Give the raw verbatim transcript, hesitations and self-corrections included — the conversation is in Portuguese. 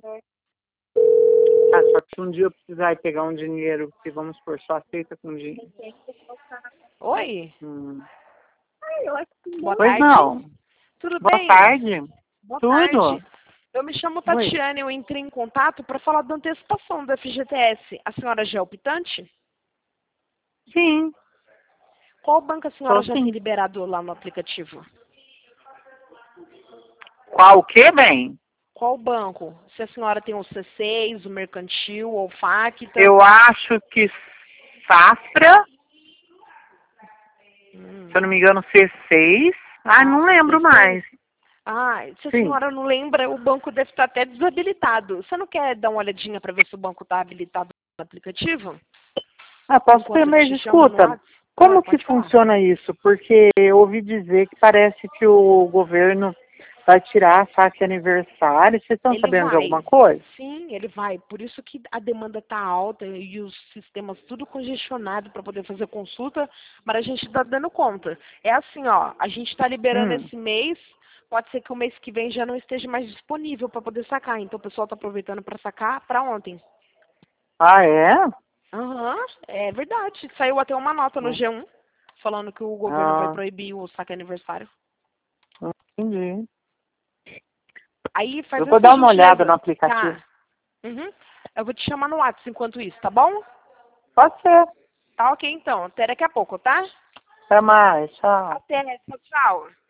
Ah, só que se um dia eu precisar ir pegar um dinheiro, que vamos por só aceita com dinheiro. Oi? Hum. Boa Pois tarde. não. Tudo Boa bem? tarde. Boa Tudo? tarde. Eu me chamo Oi. Tatiane, eu entrei em contato para falar da antecipação do F G T S. A senhora já é optante? Sim. Qual banco a senhora Tô já sim. tem liberado lá no aplicativo? Qual o que, bem? Qual banco? Se a senhora tem o C seis, o Mercantil ou o Facta? Eu acho que Safra, Hum. se eu não me engano, C seis. Ah, não lembro C seis. mais. Ah, se a Sim. senhora não lembra, o banco deve estar até desabilitado. Você não quer dar uma olhadinha para ver se o banco está habilitado no aplicativo? Ah, posso Enquanto ter, eu mas te chamo no escuta, WhatsApp? como Ah, que pode falar. funciona isso? Porque eu ouvi dizer que parece que o governo vai tirar a faixa aniversário. Vocês estão Ele sabendo de vai. alguma coisa? Sim, ele vai. Por isso que a demanda está alta e os sistemas tudo congestionado para poder fazer consulta, mas a gente está dando conta. É assim, ó, a gente está liberando Hum. esse mês, pode ser que o mês que vem já não esteja mais disponível para poder sacar. Então o pessoal está aproveitando para sacar para ontem. Ah, é? Aham, é verdade. Saiu até uma nota no Hum. G um falando que o governo vai Ah, proibir o saque aniversário. entendi. Aí faz Eu vou essa dar uma olhada no gentileza. aplicativo. Tá. Uhum. Eu vou te chamar no WhatsApp enquanto isso, tá bom? Pode ser. Tá ok então. Até daqui a pouco, tá? Até mais. Tchau. Até. Tchau, tchau.